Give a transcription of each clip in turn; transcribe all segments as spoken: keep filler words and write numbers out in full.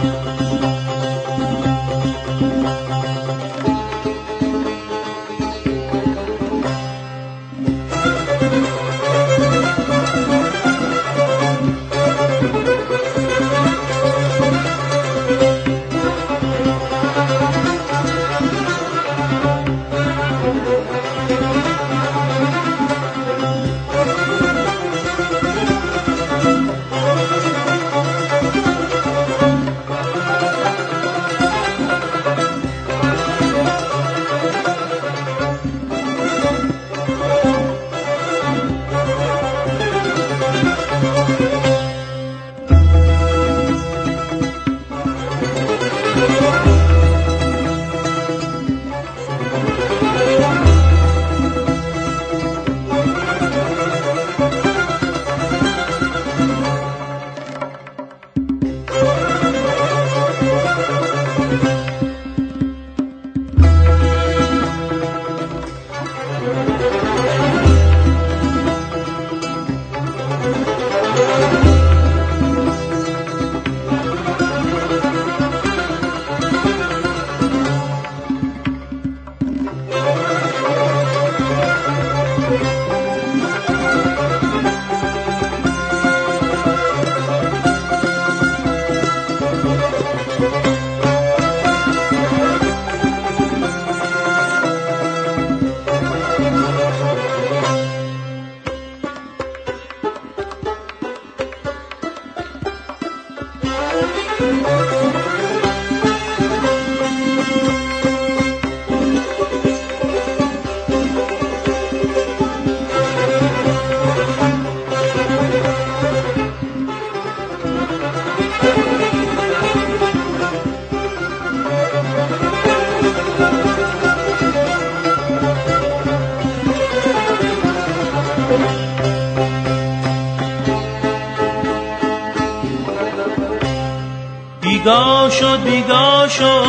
بیگاه شد بیگاه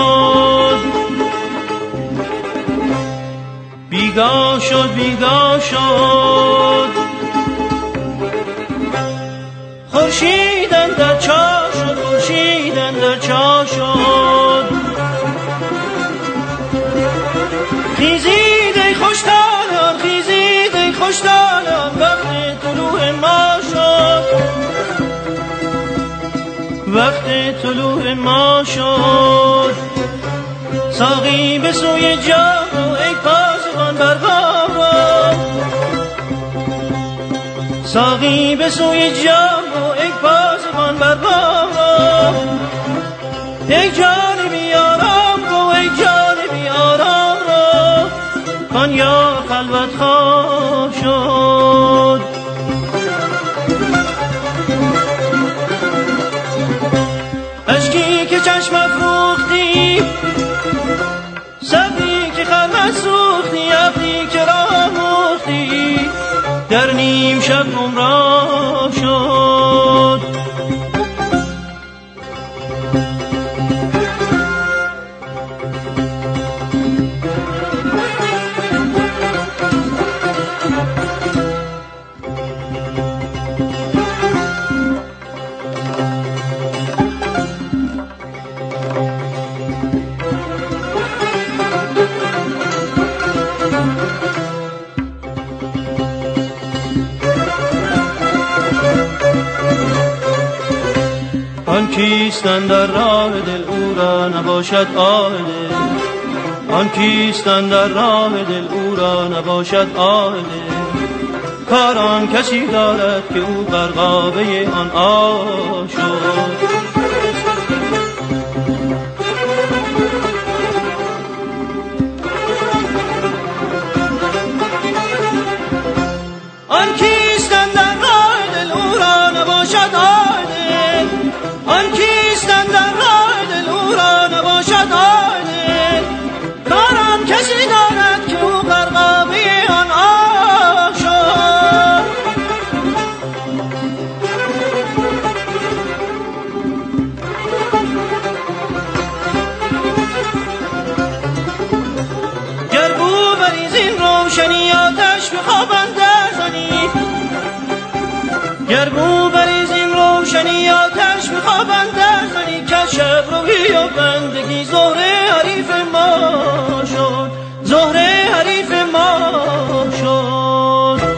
شد بیگاه شد بیگاه شد خورشید اندر چاه شد خورشید اندر چاه شد خیزید ای خوشتالان خیزید ای خوشتالان وقت طلوع ما شد وقت طلوع ما شد ساقی به سوی جام و ای پاسبان بر بام ساقی به سوی جام و ای پاسبان بر بام ای جان بیارام رو ای جان بیارام رو کان یا خلوت خواه شد اشکی که چشم افروختی صبری که خلوت سوختی ابری که راه مختی در نیم شب گمراه شد آن کیست اندر راه دل او را نباشد آه دل آن کیست اندر راه دل او را نباشد آه دل کار آن کسی دارد که او غرقابه آن آه شد آن کیست اندر راه دل او را نباشد آه دل آن کیست اندر راه دل او را نباشد آه دل کار آن کسی دارد که او غرقابه آن آه شد کرد شب رو بیا بندگی زهره حریف ما شد زهره حریف ما شد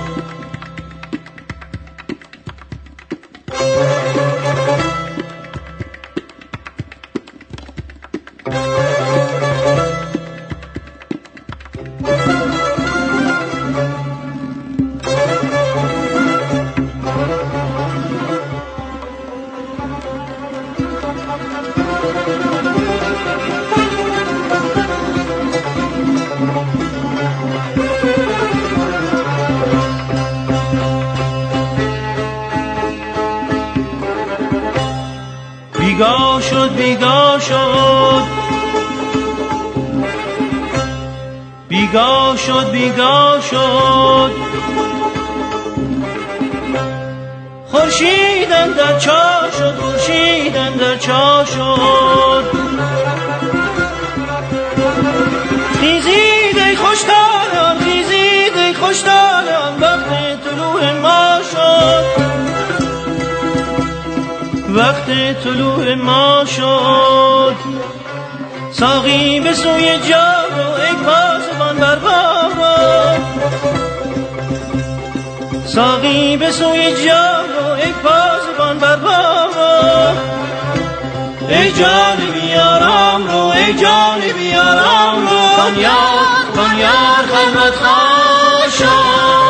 بیگاه شد بیگاه شد بیگاه شد بیگاه شد خورشید اندر چاه شد خورشید اندر چاه شد خیزید ای خوشتالان خیزید ای خوشتالان وقت طلوع ما شد وقت طلوع ما شد ساقی به سوی جام رو ای پاسبان بر بام ساقی به سوی جام رو ای پاسبان بر بام ای جان بیارام رو ای جان بیارام رو کن یار کن یار خدمت خواهد شد